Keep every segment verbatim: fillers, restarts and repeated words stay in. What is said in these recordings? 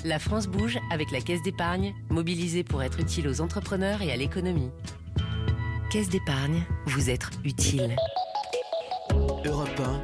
La France bouge avec la Caisse d'épargne, mobilisée pour être utile aux entrepreneurs et à l'économie. Caisse d'épargne, vous être utile. Europe un,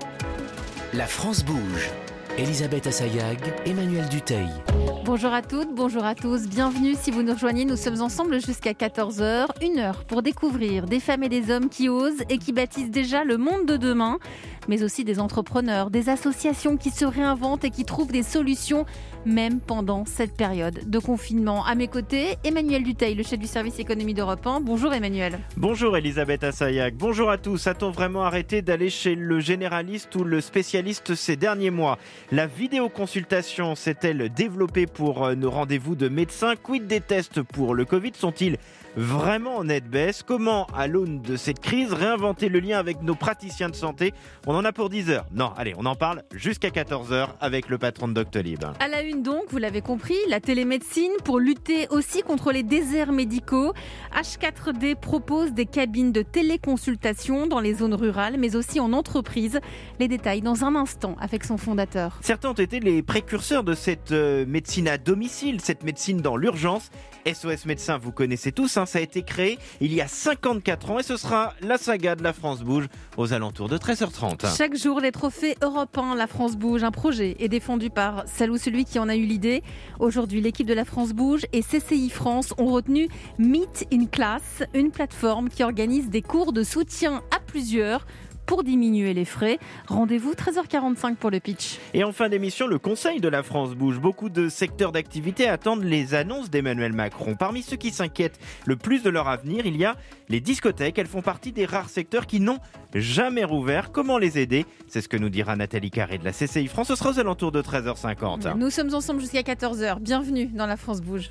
La France bouge. Elisabeth Assayag, Emmanuel Dutheil. Bonjour à toutes, bonjour à tous, bienvenue si vous nous rejoignez, nous sommes ensemble jusqu'à quatorze heures, une heure pour découvrir des femmes et des hommes qui osent et qui bâtissent déjà le monde de demain, mais aussi des entrepreneurs, des associations qui se réinventent et qui trouvent des solutions même pendant cette période de confinement. À mes côtés, Emmanuel Dutheil, le chef du service économie d'Europe un. Bonjour Emmanuel. Bonjour Elisabeth Assayag, bonjour à tous. A-t-on vraiment arrêté d'aller chez le généraliste ou le spécialiste ces derniers mois ? La vidéoconsultation s'est-elle développée pour nos rendez-vous de médecins ? Quid des tests pour le Covid ? Sont-ils vraiment en nette baisse ? Comment, à l'aune de cette crise, réinventer le lien avec nos praticiens de santé ? On en a pour dix heures. Non, allez, on en parle jusqu'à quatorze heures avec le patron de Doctolib. À la une donc, vous l'avez compris, la télémédecine pour lutter aussi contre les déserts médicaux. H quatre D propose des cabines de téléconsultation dans les zones rurales, mais aussi en entreprise. Les détails dans un instant avec son fondateur. Certains ont été les précurseurs de cette euh, médecine à domicile, cette médecine dans l'urgence. S O S Médecins, vous connaissez tous, hein, ça a été créé il y a cinquante-quatre ans et ce sera la saga de La France bouge aux alentours de treize heures trente. Chaque jour, les trophées Europe un, La France bouge. Un projet est défendu par celle ou celui qui en a eu l'idée. Aujourd'hui, l'équipe de La France bouge et C C I France ont retenu Meet in Class, une plateforme qui organise des cours de soutien à plusieurs pour diminuer les frais. Rendez-vous treize heures quarante-cinq pour le pitch. Et en fin d'émission, le Conseil de la France bouge. Beaucoup de secteurs d'activité attendent les annonces d'Emmanuel Macron. Parmi ceux qui s'inquiètent le plus de leur avenir, il y a les discothèques. Elles font partie des rares secteurs qui n'ont jamais rouvert. Comment les aider ? C'est ce que nous dira Nathalie Carré de la C C I France. Ce sera aux alentours de treize heures cinquante. Nous sommes ensemble jusqu'à quatorze heures. Bienvenue dans La France bouge.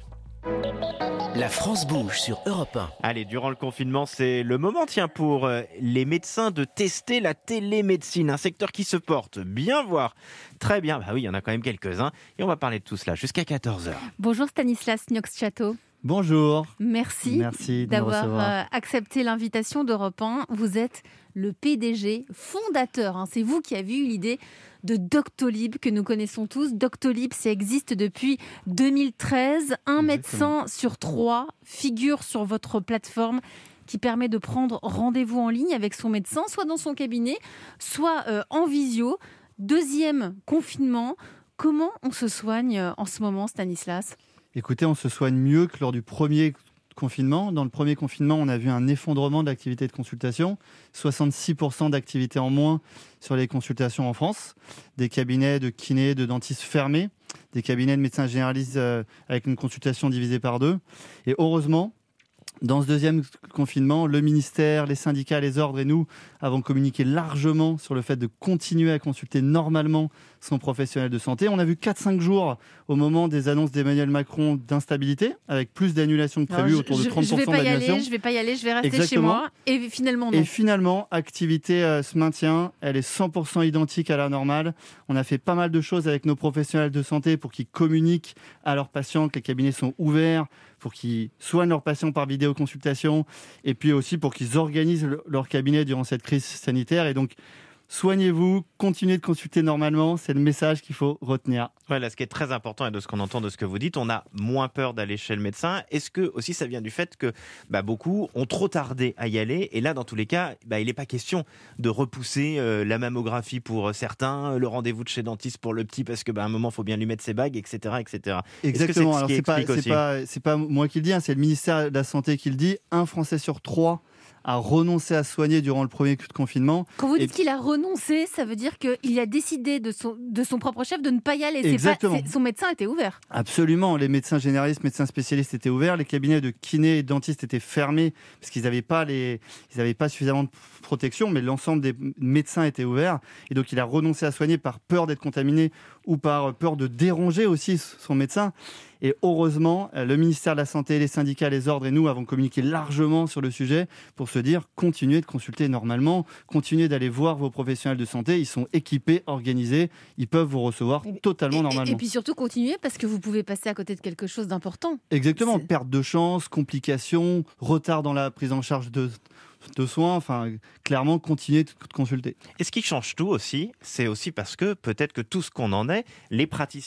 La France bouge sur Europe un. Allez, durant le confinement, c'est le moment, tiens, pour euh, les médecins de tester la télémédecine, un secteur qui se porte bien, voire très bien. Bah oui, il y en a quand même quelques-uns et on va parler de tout cela jusqu'à quatorze heures. Bonjour Stanislas Niox-Chateau. Bonjour. Merci, Merci de d'avoir me recevoir. euh, accepté l'invitation d'Europe un. Vous êtes le P D G fondateur, hein. C'est vous qui avez eu l'idée de Doctolib que nous connaissons tous. Doctolib, ça existe depuis deux mille treize. Un Exactement. médecin sur trois figure sur votre plateforme qui permet de prendre rendez-vous en ligne avec son médecin, soit dans son cabinet, soit euh, en visio. Deuxième confinement, comment on se soigne en ce moment, Stanislas ? Écoutez, on se soigne mieux que lors du premier confinement. Dans le premier confinement, on a vu un effondrement de l'activité de consultation, soixante-six pour cent d'activité en moins sur les consultations en France, des cabinets de kinés, de dentistes fermés, des cabinets de médecins généralistes euh, avec une consultation divisée par deux. Et heureusement, dans ce deuxième confinement, le ministère, les syndicats, les ordres et nous avons communiqué largement sur le fait de continuer à consulter normalement son professionnel de santé. On a vu quatre à cinq jours au moment des annonces d'Emmanuel Macron d'instabilité, avec plus d'annulations que prévu, Alors, autour de je- trente pour cent Je vais pas y d'annulations. aller, je vais pas y aller, je vais rester Exactement. chez moi. Et finalement, non. Et finalement, activité euh, se maintient, elle est cent pour cent identique à la normale. On a fait pas mal de choses avec nos professionnels de santé pour qu'ils communiquent à leurs patients que les cabinets sont ouverts, pour qu'ils soignent leurs patients par vidéoconsultation, et puis aussi pour qu'ils organisent le- leur cabinet durant cette crise sanitaire. Et donc, soignez-vous, continuez de consulter normalement, c'est le message qu'il faut retenir. Voilà, ce qui est très important et de ce qu'on entend de ce que vous dites, on a moins peur d'aller chez le médecin. Est-ce que aussi ça vient du fait que bah, beaucoup ont trop tardé à y aller et là, dans tous les cas, bah, il n'est pas question de repousser euh, la mammographie pour certains, le rendez-vous de chez dentiste pour le petit parce que bah, à un moment, il faut bien lui mettre ses bagues, et cetera, et cetera. Est-ce que c'est Exactement. ce Alors, qui c'est pas, explique c'est aussi pas, c'est pas moi qui le dis, hein, c'est le ministère de la Santé qui le dit. Un Français sur trois a renoncé à soigner durant le premier coup de confinement. Quand vous dites Et- qu'il a renoncé, ça veut dire qu'il a décidé de son, de son propre chef de ne pas y aller. C'est Exactement. Pas, c'est- son médecin était ouvert. Absolument, les médecins généralistes, médecins spécialistes étaient ouverts, les cabinets de kinés et de dentistes étaient fermés parce qu'ils n'avaient pas, les... ils n'avaient pas suffisamment de protection, mais l'ensemble des médecins étaient ouverts. Et donc il a renoncé à soigner par peur d'être contaminé ou par peur de déranger aussi son médecin. Et heureusement, le ministère de la Santé, les syndicats, les ordres et nous avons communiqué largement sur le sujet pour se dire continuez de consulter normalement, continuez d'aller voir vos professionnels de santé, ils sont équipés, organisés, ils peuvent vous recevoir Et- totalement et, normalement. Et, et puis surtout continuer parce que vous pouvez passer à côté de quelque chose d'important. Exactement, C'est- perte de chance, complications, retard dans la prise en charge de, de soins, enfin, clairement, continuer de de consulter. Et ce qui change tout aussi, c'est aussi parce que peut-être que tout ce qu'on en est, les praticiens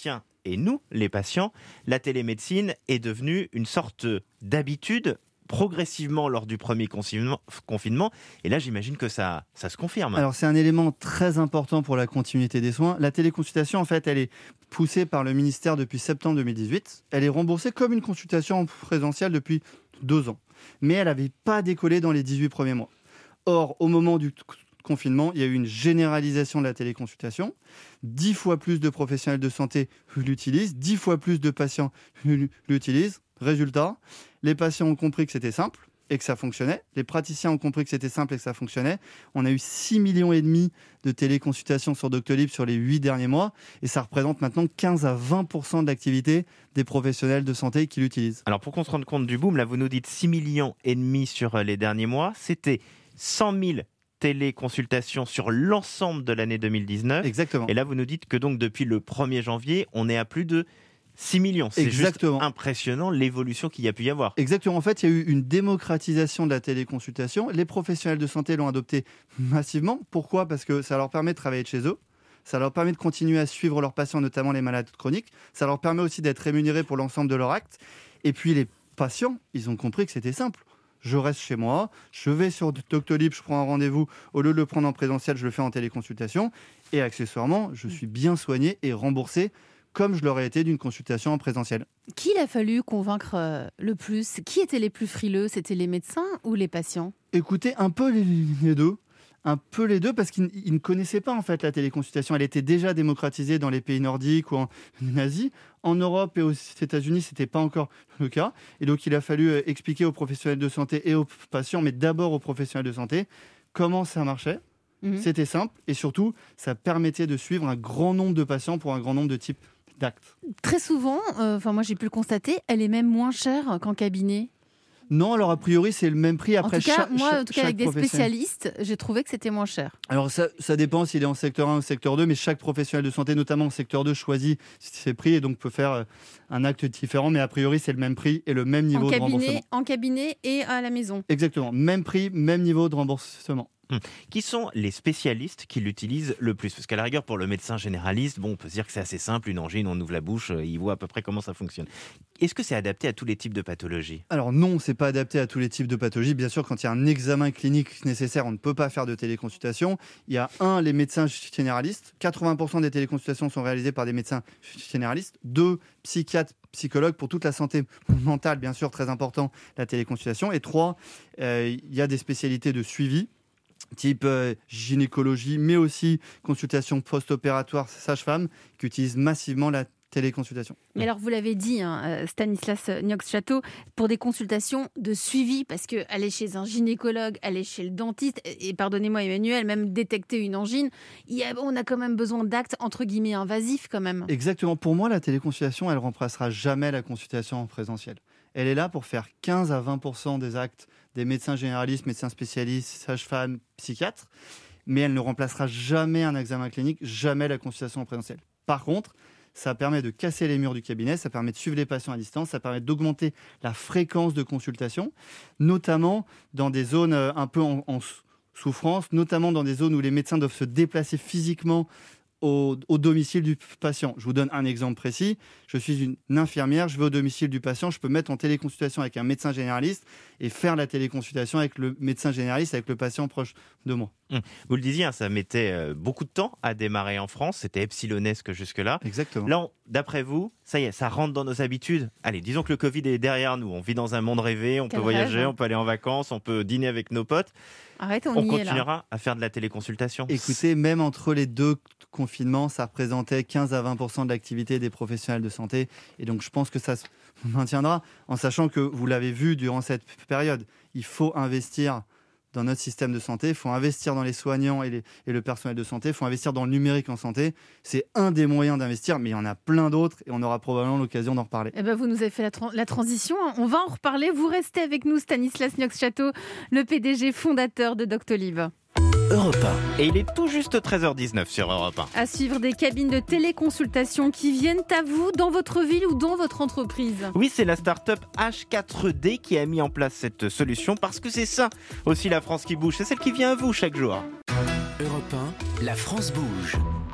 et nous, les patients, la télémédecine est devenue une sorte d'habitude progressivement lors du premier confinement. Et là, j'imagine que ça, ça se confirme. Alors, c'est un élément très important pour la continuité des soins. La téléconsultation, en fait, elle est poussée par le ministère depuis septembre deux mille dix-huit. Elle est remboursée comme une consultation en présentiel depuis deux ans. Mais elle n'avait pas décollé dans les dix-huit premiers mois. Or, au moment du confinement, il y a eu une généralisation de la téléconsultation. dix fois plus de professionnels de santé l'utilisent, dix fois plus de patients l'utilisent. Résultat, les patients ont compris que c'était simple et que ça fonctionnait. Les praticiens ont compris que c'était simple et que ça fonctionnait. On a eu six millions et demi de téléconsultations sur Doctolib sur les huit derniers mois et ça représente maintenant quinze à vingt pour cent de l'activité des professionnels de santé qui l'utilisent. Alors pour qu'on se rende compte du boom, là vous nous dites six millions et demi sur les derniers mois, c'était cent mille téléconsultations sur l'ensemble de l'année deux mille dix-neuf. Exactement. Et là vous nous dites que donc depuis le premier janvier, on est à plus de six millions, c'est Exactement. Juste impressionnant l'évolution qu'il y a pu y avoir. Exactement, en fait, il y a eu une démocratisation de la téléconsultation. Les professionnels de santé l'ont adopté massivement. Pourquoi ? Parce que ça leur permet de travailler de chez eux. Ça leur permet de continuer à suivre leurs patients, notamment les malades chroniques. Ça leur permet aussi d'être rémunérés pour l'ensemble de leurs actes. Et puis les patients, ils ont compris que c'était simple. Je reste chez moi, je vais sur Doctolib, je prends un rendez-vous. Au lieu de le prendre en présentiel, je le fais en téléconsultation. Et accessoirement, je suis bien soigné et remboursé comme je l'aurais été d'une consultation en présentiel. Qui il a fallu convaincre euh, le plus ? Qui étaient les plus frileux ? C'était les médecins ou les patients ? Écoutez, un peu les, les deux. Un peu les deux, parce qu'ils ils ne connaissaient pas en fait la téléconsultation. Elle était déjà démocratisée dans les pays nordiques ou en Asie. En Europe et aux États-Unis, ce n'était pas encore le cas. Et donc, il a fallu expliquer aux professionnels de santé et aux patients, mais d'abord aux professionnels de santé, comment ça marchait. Mmh. C'était simple et surtout, ça permettait de suivre un grand nombre de patients pour un grand nombre de types d'actes. Très souvent, euh, moi j'ai pu le constater, elle est même moins chère qu'en cabinet. Non, alors a priori c'est le même prix après en tout cas, chaque moi, en tout cas avec des professionnel. spécialistes, j'ai trouvé que c'était moins cher. Alors ça, ça dépend s'il est en secteur un ou secteur deux, mais chaque professionnel de santé, notamment en secteur deux, choisit ses prix et donc peut faire un acte différent, mais a priori c'est le même prix et le même niveau en de cabinet, remboursement. En cabinet et à la maison. Exactement, même prix, même niveau de remboursement. Hum. Qui sont les spécialistes qui l'utilisent le plus ? Parce qu'à la rigueur, pour le médecin généraliste, bon, on peut se dire que c'est assez simple, une angine, on ouvre la bouche, il voit à peu près comment ça fonctionne. Est-ce que c'est adapté à tous les types de pathologies ? Alors non, c'est pas adapté à tous les types de pathologies. Bien sûr, quand il y a un examen clinique nécessaire, on ne peut pas faire de téléconsultation. Il y a un, les médecins généralistes. quatre-vingts pour cent des téléconsultations sont réalisées par des médecins généralistes. Deux, psychiatres, psychologues. Pour toute la santé mentale, bien sûr, très important, la téléconsultation. Et trois, euh, il y a des spécialités de suivi, type euh, gynécologie, mais aussi consultation post-opératoire sage-femme, qui utilisent massivement la téléconsultation. Mais alors, vous l'avez dit, hein, Stanislas Niox-Château, pour des consultations de suivi, parce qu'aller chez un gynécologue, aller chez le dentiste, et pardonnez-moi Emmanuel, même détecter une angine, il y a, on a quand même besoin d'actes, entre guillemets, invasifs quand même. Exactement. Pour moi, la téléconsultation, elle ne remplacera jamais la consultation en présentiel. Elle est là pour faire quinze à vingt pour cent des actes des médecins généralistes, médecins spécialistes, sages-femmes, psychiatres, mais elle ne remplacera jamais un examen clinique, jamais la consultation en présentiel. Par contre, ça permet de casser les murs du cabinet, ça permet de suivre les patients à distance, ça permet d'augmenter la fréquence de consultation, notamment dans des zones un peu en, en souffrance, notamment dans des zones où les médecins doivent se déplacer physiquement Au, au domicile du patient. Je vous donne un exemple précis. Je suis une infirmière, je vais au domicile du patient, je peux mettre en téléconsultation avec un médecin généraliste et faire la téléconsultation avec le médecin généraliste, avec le patient proche de moi. Vous le disiez, hein, ça mettait beaucoup de temps à démarrer en France, c'était epsilonesque jusque-là. Exactement. Là, on, d'après vous, ça y est, ça rentre dans nos habitudes. Allez, disons que le Covid est derrière nous, on vit dans un monde rêvé, on Quel peut voyager, rêve. On peut aller en vacances, on peut dîner avec nos potes. Arrête, on, on y continuera est là. à faire de la téléconsultation. Écoutez, même entre les deux confinements, ça représentait quinze à vingt pour cent de l'activité des professionnels de santé. Et donc, je pense que ça se maintiendra, en sachant que, vous l'avez vu durant cette période, il faut investir dans notre système de santé, il faut investir dans les soignants et, les, et le personnel de santé, il faut investir dans le numérique en santé. C'est un des moyens d'investir, mais il y en a plein d'autres et on aura probablement l'occasion d'en reparler. Eh ben, vous nous avez fait la, tra- la transition, on va en reparler. Vous restez avec nous, Stanislas Niox-Château, le P D G fondateur de Doctolib. Europe un. Et il est tout juste treize heures dix-neuf sur Europe un. À suivre des cabines de téléconsultation qui viennent à vous dans votre ville ou dans votre entreprise. Oui, c'est la start-up H quatre D qui a mis en place cette solution parce que c'est ça aussi la France qui bouge, c'est celle qui vient à vous chaque jour. Europe un, la France bouge.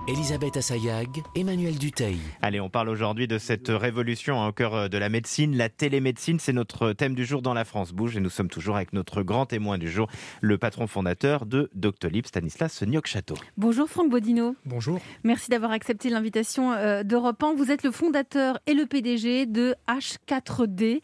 Elisabeth Assayag, Emmanuel Dutheil. Allez, on parle aujourd'hui de cette révolution au cœur de la médecine. La télémédecine, c'est notre thème du jour dans La France Bouge. Et nous sommes toujours avec notre grand témoin du jour, le patron fondateur de Doctolib, Stanislas Niocchâteau. Bonjour Franck Bodino. Bonjour. Merci d'avoir accepté l'invitation d'Europe un. Vous êtes le fondateur et le P D G de H quatre D.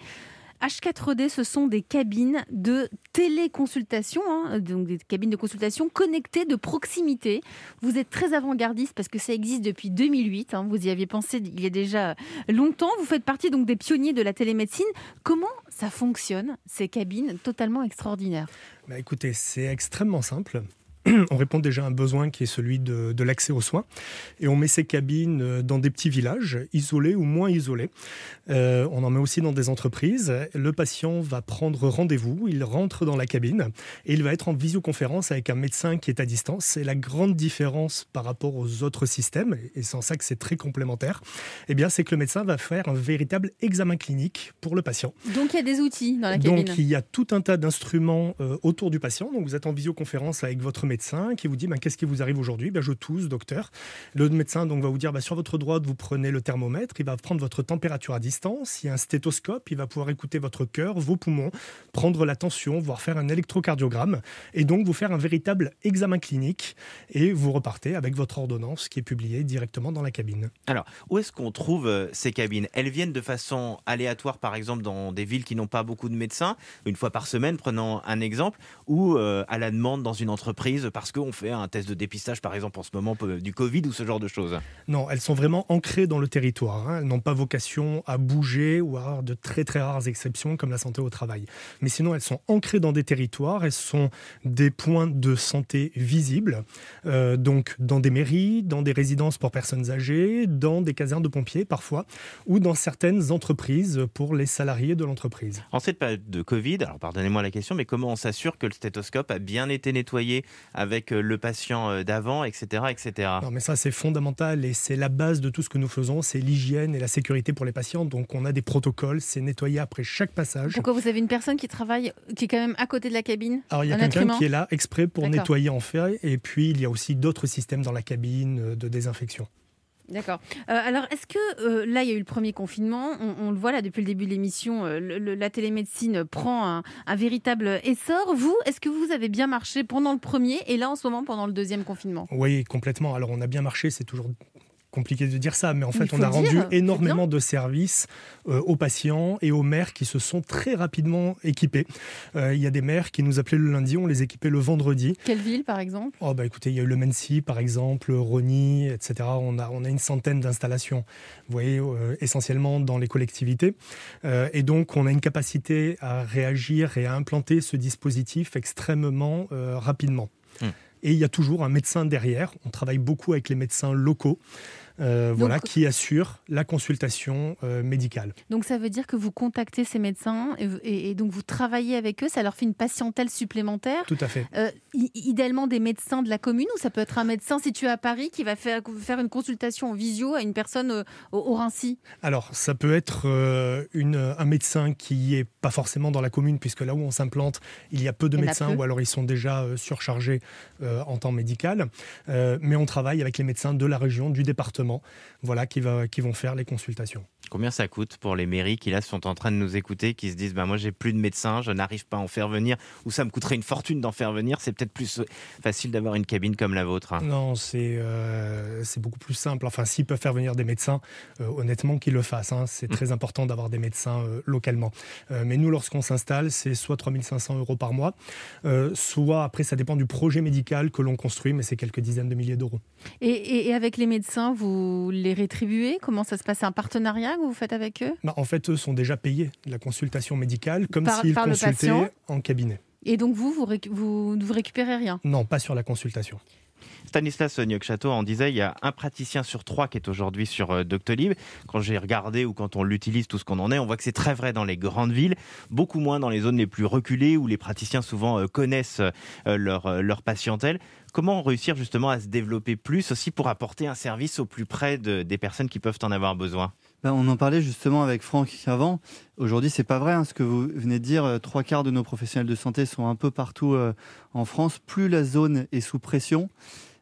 H quatre D, ce sont des cabines de téléconsultation, hein, donc des cabines de consultation connectées de proximité. Vous êtes très avant-gardiste parce que ça existe depuis deux mille huit. Hein, vous y aviez pensé il y a déjà longtemps. Vous faites partie donc des pionniers de la télémédecine. Comment ça fonctionne, ces cabines totalement extraordinaires ? Bah écoutez, c'est extrêmement simple. On répond déjà à un besoin qui est celui de, de l'accès aux soins. Et on met ces cabines dans des petits villages, isolés ou moins isolés. Euh, on en met aussi dans des entreprises. Le patient va prendre rendez-vous, il rentre dans la cabine et il va être en visioconférence avec un médecin qui est à distance. C'est la grande différence par rapport aux autres systèmes, et c'est en ça que c'est très complémentaire. Eh bien, c'est que le médecin va faire un véritable examen clinique pour le patient. Donc, il y a des outils dans la cabine. Donc, il y a tout un tas d'instruments euh, autour du patient. Donc, vous êtes en visioconférence avec votre médecin qui vous dit ben, qu'est-ce qui vous arrive aujourd'hui? Ben, je tousse, docteur. Le médecin donc, va vous dire ben, sur votre droite, vous prenez le thermomètre, il va prendre votre température à distance, il y a un stéthoscope, il va pouvoir écouter votre cœur, vos poumons, prendre la tension, voire faire un électrocardiogramme et donc vous faire un véritable examen clinique et vous repartez avec votre ordonnance qui est publiée directement dans la cabine. Alors, où est-ce qu'on trouve euh, ces cabines? Elles viennent de façon aléatoire, par exemple, dans des villes qui n'ont pas beaucoup de médecins, une fois par semaine, prenons un exemple, ou euh, à la demande dans une entreprise parce qu'on fait un test de dépistage, par exemple, en ce moment, du Covid ou ce genre de choses? Non, elles sont vraiment ancrées dans le territoire. Hein. Elles n'ont pas vocation à bouger ou à avoir de très très rares exceptions comme la santé au travail. Mais sinon, elles sont ancrées dans des territoires. Elles sont des points de santé visibles, euh, donc dans des mairies, dans des résidences pour personnes âgées, dans des casernes de pompiers parfois, ou dans certaines entreprises pour les salariés de l'entreprise. En cette période de Covid, alors pardonnez-moi la question, mais comment on s'assure que le stéthoscope a bien été nettoyé avec le patient d'avant, et cetera, et cetera. Non, mais ça, c'est fondamental et c'est la base de tout ce que nous faisons, c'est l'hygiène et la sécurité pour les patients. Donc, on a des protocoles, c'est nettoyé après chaque passage. Pourquoi vous avez une personne qui travaille, qui est quand même à côté de la cabine? Alors, il y a quelqu'un qui est là exprès pour D'accord. nettoyer en fait, et puis il y a aussi d'autres systèmes dans la cabine de désinfection. D'accord. Euh, alors, est-ce que euh, là, il y a eu le premier confinement, on, on le voit là depuis le début de l'émission, euh, le, le, la télémédecine prend un, un véritable essor. Vous, est-ce que vous avez bien marché pendant le premier et là, en ce moment, pendant le deuxième confinement? Oui, complètement. Alors, on a bien marché, c'est toujours compliqué de dire ça, mais en fait, mais on a rendu dire, énormément de services euh, aux patients et aux maires qui se sont très rapidement équipés. Euh, il y a des maires qui nous appelaient le lundi, on les équipait le vendredi. Quelle ville, par exemple? Oh bah écoutez, il y a eu le Mency, par exemple, Rosny, et cetera. On a, on a une centaine d'installations, vous voyez, euh, essentiellement dans les collectivités. Euh, et donc, on a une capacité à réagir et à implanter ce dispositif extrêmement euh, rapidement. Hum. Et il y a toujours un médecin derrière. On travaille beaucoup avec les médecins locaux. Euh, donc, voilà, qui assure la consultation euh, médicale. Donc ça veut dire que vous contactez ces médecins et, et, et donc vous travaillez avec eux, ça leur fait une patientèle supplémentaire. Tout à fait. Euh, idéalement des médecins de la commune, ou ça peut être un médecin situé à Paris qui va faire, faire une consultation en visio à une personne euh, au, au Rincy? Alors ça peut être euh, une, un médecin qui n'est pas forcément dans la commune, puisque là où on s'implante, il y a peu de médecins, ou alors ils sont déjà euh, surchargés euh, en temps médical. Euh, mais on travaille avec les médecins de la région, du département, voilà, qui, va, qui vont faire les consultations. Combien ça coûte pour les mairies qui là sont en train de nous écouter, qui se disent bah, moi j'ai plus de médecins, je n'arrive pas à en faire venir, ou ça me coûterait une fortune d'en faire venir, c'est peut-être plus facile d'avoir une cabine comme la vôtre, hein. Non, c'est, euh, c'est beaucoup plus simple. Enfin, s'ils peuvent faire venir des médecins, euh, honnêtement qu'ils le fassent, hein. C'est mmh. très important d'avoir des médecins euh, localement. Euh, mais nous, lorsqu'on s'installe, c'est soit trois mille cinq cents euros par mois, euh, soit après ça dépend du projet médical que l'on construit, mais c'est quelques dizaines de milliers d'euros. Et, et, et avec les médecins, vous les rétribuez? Comment ça se passe? C'est un partenariat que vous faites avec eux? Bah, en fait, eux sont déjà payés la consultation médicale, comme par, s'ils par consultaient en cabinet. Et donc vous, vous, réc- vous ne vous récupérez rien? Non, pas sur la consultation. Stanislas Niocchâteau en disait, il y a un praticien sur trois qui est aujourd'hui sur euh, Doctolib. Quand j'ai regardé ou quand on l'utilise, tout ce qu'on en est, on voit que c'est très vrai dans les grandes villes, beaucoup moins dans les zones les plus reculées où les praticiens souvent euh, connaissent euh, leur, euh, leur patientèle. Comment réussir justement à se développer plus aussi pour apporter un service au plus près de, des personnes qui peuvent en avoir besoin? Ben, on en parlait justement avec Franck avant. Aujourd'hui, c'est pas vrai, hein, ce que vous venez de dire. Euh, trois quarts de nos professionnels de santé sont un peu partout euh, en France. Plus la zone est sous pression,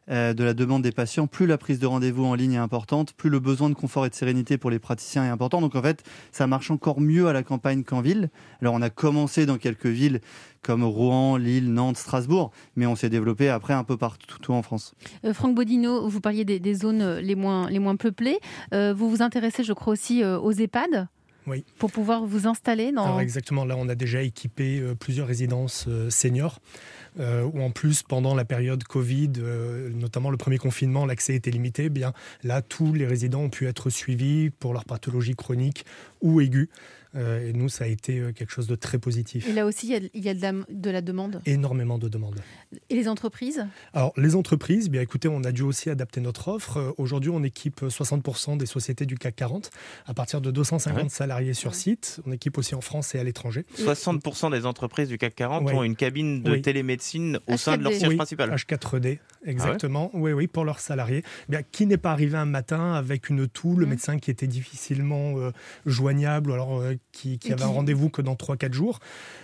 euh, de la demande des patients, plus la prise de rendez-vous en ligne est importante, plus le besoin de confort et de sérénité pour les praticiens est important. Donc en fait, ça marche encore mieux à la campagne qu'en ville. Alors on a commencé dans quelques villes comme Rouen, Lille, Nantes, Strasbourg, mais on s'est développé après un peu partout en France. Euh, Franck Bodino, vous parliez des, des zones les moins, les moins peuplées. Euh, vous vous intéressez, je crois, aussi euh, aux EHPAD ? Oui. Pour pouvoir vous installer dans... Alors exactement, là on a déjà équipé euh, plusieurs résidences euh, seniors, euh, où en plus pendant la période Covid, euh, notamment le premier confinement, l'accès était limité. Eh bien, là, tous les résidents ont pu être suivis pour leur pathologie chronique ou aiguë. Euh, et nous, ça a été euh, quelque chose de très positif. Et là aussi, il y a, il y a de, la, de la demande. Énormément de demandes. Et les entreprises ? Alors, les entreprises, bien écoutez, on a dû aussi adapter notre offre. Euh, aujourd'hui, on équipe soixante pour cent des sociétés du C A C quarante à partir de deux cent cinquante ouais. salariés sur ouais. site. On équipe aussi en France et à l'étranger. soixante pour cent des entreprises du C A C quarante ouais. ont une cabine de oui. télémédecine au sein de leur siège oui. principal. H quatre D, exactement. Ah ouais. Oui, oui, pour leurs salariés. Bien, qui n'est pas arrivé un matin avec une toux, le mmh. médecin qui était difficilement euh, joignable, alors euh, qui, qui avait qui... un rendez-vous que dans trois à quatre jours.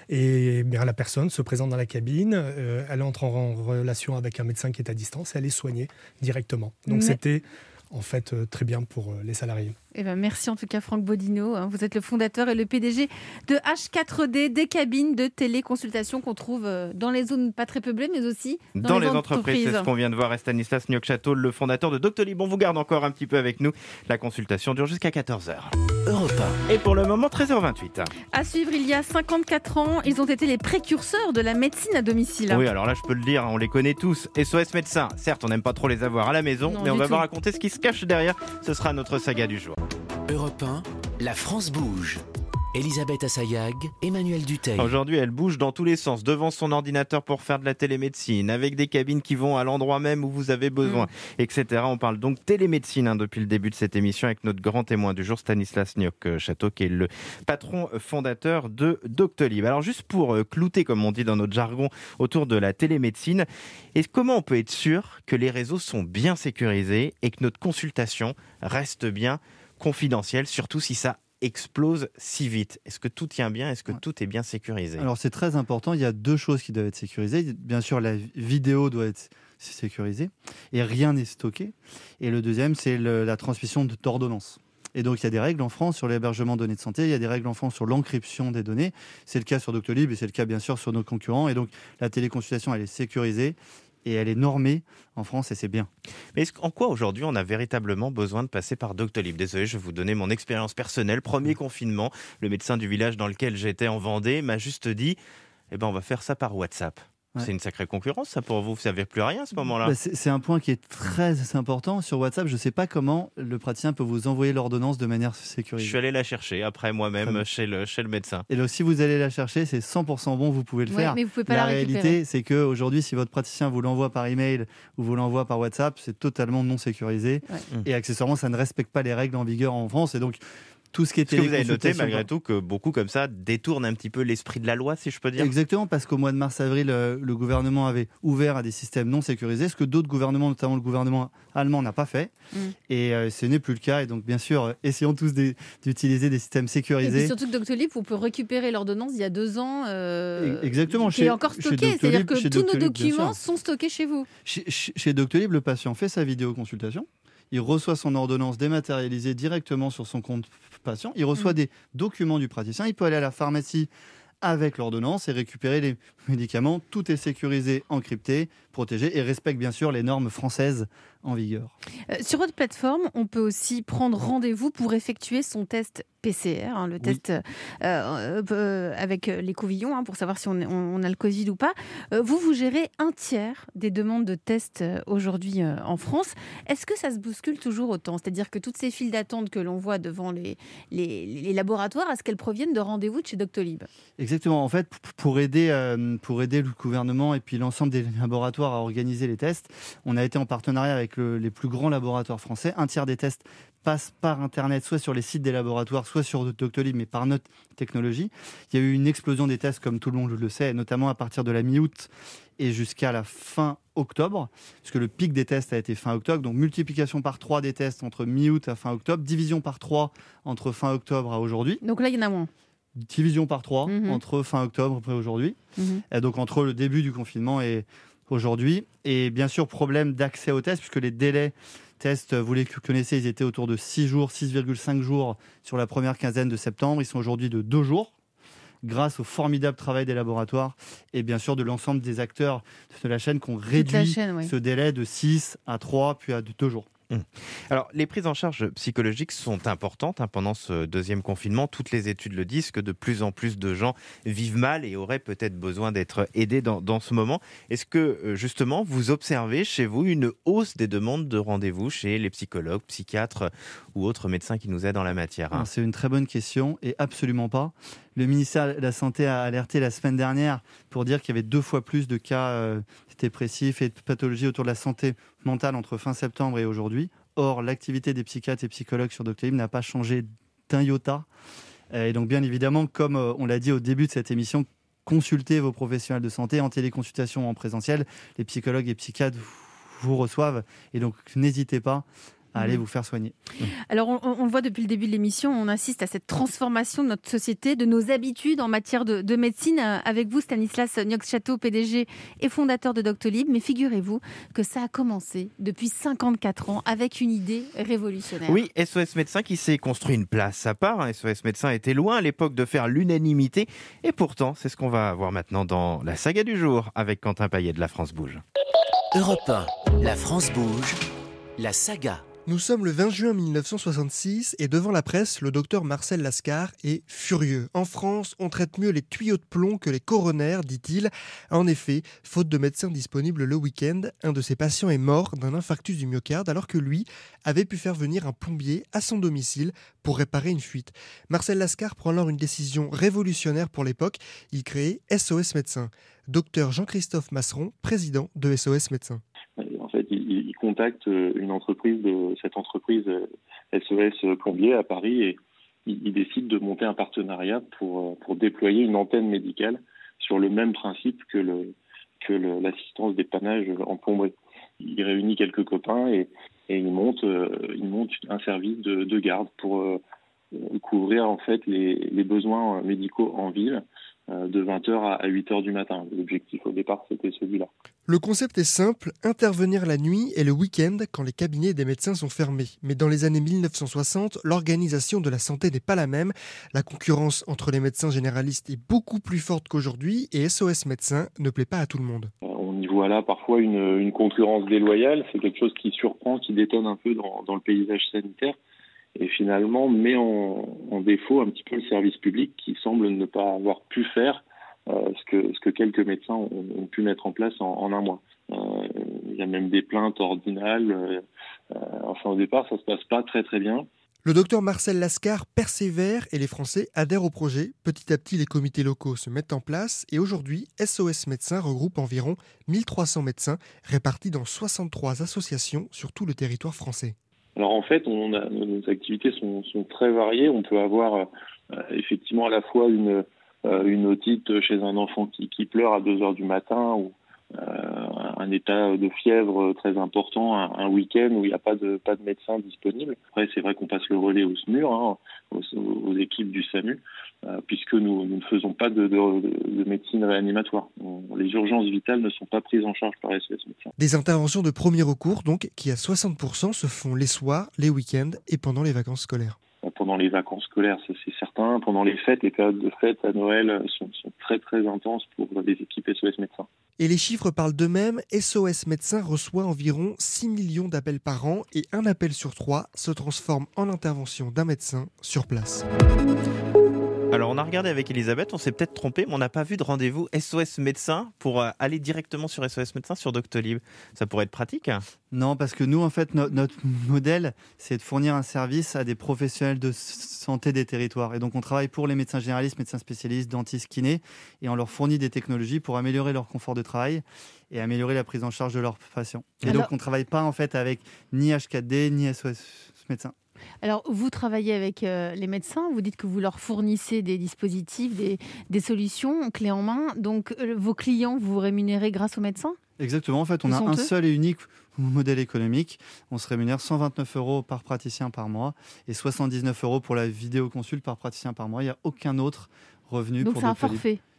Et bien, la personne se présente dans la cabine, euh, elle entre en relation avec un médecin qui est à distance et elle est soignée directement. Donc Mais... c'était en fait euh, très bien pour euh, les salariés. Eh ben, merci en tout cas Franck Bodino. Vous êtes le fondateur et le P D G de H quatre D, des cabines de téléconsultation qu'on trouve dans les zones pas très peuplées, mais aussi dans, dans les, les entreprises. entreprises. C'est ce qu'on vient de voir. Et Stanislas Niok-Château, le fondateur de Doctolib. On vous garde encore un petit peu avec nous. La consultation dure jusqu'à quatorze heures. Europe un. Et pour le moment, treize heures vingt-huit. À suivre, il y a cinquante-quatre ans, ils ont été les précurseurs de la médecine à domicile. Oui, alors là, je peux le dire, on les connaît tous. S O S médecins. Certes, on n'aime pas trop les avoir à la maison, non, mais on va vous raconter ce qui se cache derrière. Ce sera notre saga du jour. Europe un, la France bouge. Elisabeth Assayag, Emmanuel Dutheil. Aujourd'hui, elle bouge dans tous les sens, devant son ordinateur pour faire de la télémédecine, avec des cabines qui vont à l'endroit même où vous avez besoin, mmh. et cetera. On parle donc télémédecine hein, depuis le début de cette émission avec notre grand témoin du jour, Stanislas Niok-Château, qui est le patron fondateur de Doctolib. Alors juste pour clouter, comme on dit dans notre jargon, autour de la télémédecine, et comment on peut être sûr que les réseaux sont bien sécurisés et que notre consultation reste bien confidentielle, surtout si ça explose si vite. Est-ce que tout tient bien ? Est-ce que ouais. tout est bien sécurisé ? Alors c'est très important, il y a deux choses qui doivent être sécurisées. Bien sûr, la vidéo doit être sécurisée et rien n'est stocké. Et le deuxième, c'est le, la transmission d'ordonnances. Et donc il y a des règles en France sur l'hébergement de données de santé, il y a des règles en France sur l'encryption des données. C'est le cas sur Doctolib et c'est le cas bien sûr sur nos concurrents. Et donc la téléconsultation, elle est sécurisée. Et elle est normée en France et c'est bien. Mais est-ce, en quoi aujourd'hui on a véritablement besoin de passer par Doctolib ? Désolé, je vais vous donner mon expérience personnelle. Premier mmh. confinement, le médecin du village dans lequel j'étais en Vendée m'a juste dit eh ben, on va faire ça par WhatsApp. Ouais. C'est une sacrée concurrence, ça, pour vous. Vous ne savez plus rien à ce moment-là. Bah c'est, c'est un point qui est très important. Sur WhatsApp, je ne sais pas comment le praticien peut vous envoyer l'ordonnance de manière sécurisée. Je suis allé la chercher après moi-même chez le, chez le médecin. Et donc, si vous allez la chercher, c'est cent pour cent bon, vous pouvez le ouais, faire. Mais vous pouvez pas la la réalité, c'est qu'aujourd'hui, si votre praticien vous l'envoie par email ou vous l'envoie par WhatsApp, c'est totalement non sécurisé. Ouais. Et accessoirement, ça ne respecte pas les règles en vigueur en France. Et donc, tout ce qui est Est-ce que vous avez noté malgré tout que beaucoup comme ça détournent un petit peu l'esprit de la loi, si je peux dire ? Exactement, parce qu'au mois de mars-avril, le gouvernement avait ouvert à des systèmes non sécurisés, ce que d'autres gouvernements, notamment le gouvernement allemand, n'a pas fait. Mm. Et euh, ce n'est plus le cas. Et donc, bien sûr, essayons tous des, d'utiliser des systèmes sécurisés. Et surtout que Doctolib, on peut récupérer l'ordonnance d'il y a deux ans. Euh, Exactement. Qui chez, est encore stockée. C'est-à-dire que tous Doctolib, nos documents sont stockés chez vous. Chez, chez Doctolib, le patient fait sa vidéoconsultation. Il reçoit son ordonnance dématérialisée directement sur son compte patient. Il reçoit mmh. des documents du praticien. Il peut aller à la pharmacie avec l'ordonnance et récupérer les médicaments. Tout est sécurisé, encrypté, protégé et respecte bien sûr les normes françaises en vigueur. Euh, sur votre plateforme, on peut aussi prendre rendez-vous pour effectuer son test P C R, hein, le oui. test euh, euh, avec l'écouvillon, hein, pour savoir si on, on, on a le Covid ou pas. Euh, vous, vous gérez un tiers des demandes de tests euh, aujourd'hui euh, en France. Est-ce que ça se bouscule toujours autant ? C'est-à-dire que toutes ces files d'attente que l'on voit devant les, les, les laboratoires, est-ce qu'elles proviennent de rendez-vous de chez Doctolib ? Exactement. En fait, pour aider, euh, pour aider le gouvernement et puis l'ensemble des laboratoires à organiser les tests, on a été en partenariat avec le, les plus grands laboratoires français. Un tiers des tests passe par Internet, soit sur les sites des laboratoires, soit sur Doctolib, mais par notre technologie. Il y a eu une explosion des tests, comme tout le monde le sait, notamment à partir de la mi-août et jusqu'à la fin octobre, puisque le pic des tests a été fin octobre. Donc, multiplication par trois des tests entre mi-août à fin octobre, division par trois entre fin octobre à aujourd'hui. Donc là, il y en a moins. Division par trois mmh. entre fin octobre et aujourd'hui. Mmh. Et donc, entre le début du confinement et aujourd'hui. Et bien sûr, problème d'accès aux tests, puisque les délais tests, vous les connaissez, ils étaient autour de six jours, six virgule cinq jours sur la première quinzaine de septembre. Ils sont aujourd'hui de deux jours, grâce au formidable travail des laboratoires et bien sûr de l'ensemble des acteurs de la chaîne qui ont réduit chaîne, oui. ce délai de six à trois, puis à deux jours. Alors, les prises en charge psychologiques sont importantes hein, pendant ce deuxième confinement. Toutes les études le disent que de plus en plus de gens vivent mal et auraient peut-être besoin d'être aidés dans, dans ce moment. Est-ce que, justement, vous observez chez vous une hausse des demandes de rendez-vous chez les psychologues, psychiatres ou autres médecins qui nous aident en la matière hein ? Alors, c'est une très bonne question et absolument pas. Le ministère de la Santé a alerté la semaine dernière pour dire qu'il y avait deux fois plus de cas euh, dépressifs et de pathologies autour de la santé mentale entre fin septembre et aujourd'hui. Or, l'activité des psychiatres et psychologues sur Doctolib n'a pas changé d'un iota. Et donc, bien évidemment, comme euh, on l'a dit au début de cette émission, consultez vos professionnels de santé en téléconsultation ou en présentiel. Les psychologues et psychiatres vous reçoivent et donc n'hésitez pas à aller vous faire soigner. Alors, on, on le voit depuis le début de l'émission, on assiste à cette transformation de notre société, de nos habitudes en matière de, de médecine. Avec vous, Stanislas Niox-Château, P D G et fondateur de Doctolib. Mais figurez-vous que ça a commencé depuis cinquante-quatre ans avec une idée révolutionnaire. Oui, S O S Médecins qui s'est construit une place à part. S O S Médecins était loin à l'époque de faire l'unanimité. Et pourtant, c'est ce qu'on va voir maintenant dans la saga du jour avec Quentin Payet de La France Bouge. Europe un, La France bouge, la saga. Nous sommes le vingt juin mille neuf cent soixante-six et devant la presse, le docteur Marcel Lascar est furieux. En France, on traite mieux les tuyaux de plomb que les coronaires, dit-il. En effet, faute de médecins disponibles le week-end, un de ses patients est mort d'un infarctus du myocarde alors que lui avait pu faire venir un plombier à son domicile pour réparer une fuite. Marcel Lascar prend alors une décision révolutionnaire pour l'époque. Il crée S O S Médecins. Docteur Jean-Christophe Masseron, président de S O S Médecins. En fait, il, il contacte une entreprise, de, cette entreprise S O S Plombier à Paris et il, il décide de monter un partenariat pour, pour déployer une antenne médicale sur le même principe que, le, que le, l'assistance dépannage en plomberie. Il réunit quelques copains et, et il, monte, il monte un service de, de garde pour euh, couvrir en fait les, les besoins médicaux en ville de vingt heures à huit heures du matin. L'objectif au départ, c'était celui-là. Le concept est simple, intervenir la nuit et le week-end quand les cabinets des médecins sont fermés. Mais dans les années mille neuf cent soixante, l'organisation de la santé n'est pas la même. La concurrence entre les médecins généralistes est beaucoup plus forte qu'aujourd'hui et S O S Médecins ne plaît pas à tout le monde. On y voit là parfois une, une concurrence déloyale. C'est quelque chose qui surprend, qui détonne un peu dans, dans le paysage sanitaire. Et finalement met en, en défaut un petit peu le service public qui semble ne pas avoir pu faire euh, ce, que, ce que quelques médecins ont, ont pu mettre en place en, en un mois. Euh, il y a même des plaintes ordinales. Euh, euh, enfin, au départ, ça se passe pas très très bien. Le docteur Marcel Lascar persévère et les Français adhèrent au projet. Petit à petit, les comités locaux se mettent en place et aujourd'hui, S O S Médecins regroupe environ mille trois cents médecins répartis dans soixante-trois associations sur tout le territoire français. Alors en fait, on a, nos activités sont, sont très variées. On peut avoir euh, effectivement à la fois une, euh, une otite chez un enfant qui, qui pleure à deux heures du matin ou euh, un état de fièvre très important, un, un week-end où il n'y a pas de, pas de médecin disponible. Après, c'est vrai qu'on passe le relais au S M U R, hein, aux, aux équipes du SAMU, euh, puisque nous, nous ne faisons pas de, de, de médecine réanimatoire. On, les urgences vitales ne sont pas prises en charge par S O S Médecins. Des interventions de premier recours, donc, qui à soixante pour cent se font les soirs, les week-ends et pendant les vacances scolaires. Pendant les vacances scolaires, ça c'est certain. Pendant les fêtes, les périodes de fêtes à Noël sont, sont très très intenses pour les équipes S O S Médecins. Et les chiffres parlent d'eux-mêmes. S O S Médecins reçoit environ six millions d'appels par an et un appel sur trois se transforme en intervention d'un médecin sur place. Alors on a regardé avec Elisabeth, on s'est peut-être trompé, mais on n'a pas vu de rendez-vous S O S Médecins pour aller directement sur S O S Médecins sur Doctolib. Ça pourrait être pratique ? Non, parce que nous, en fait, no- notre modèle, c'est de fournir un service à des professionnels de santé des territoires. Et donc, on travaille pour les médecins généralistes, médecins spécialistes, dentistes, kinés, et on leur fournit des technologies pour améliorer leur confort de travail et améliorer la prise en charge de leurs patients. Et Alors... donc, on ne travaille pas, en fait, avec ni H quatre D, ni S O S Médecins. Alors, vous travaillez avec euh, les médecins, vous dites que vous leur fournissez des dispositifs, des, des solutions clés en main. Donc, euh, vos clients, vous vous rémunérez grâce aux médecins ? Exactement. En fait, on Ils a un eux seul et unique modèle économique. On se rémunère cent vingt-neuf euros par praticien par mois et soixante-dix-neuf euros pour la vidéoconsulte par praticien par mois. Il n'y a aucun autre revenu Donc pour c'est un Doctolib. forfait.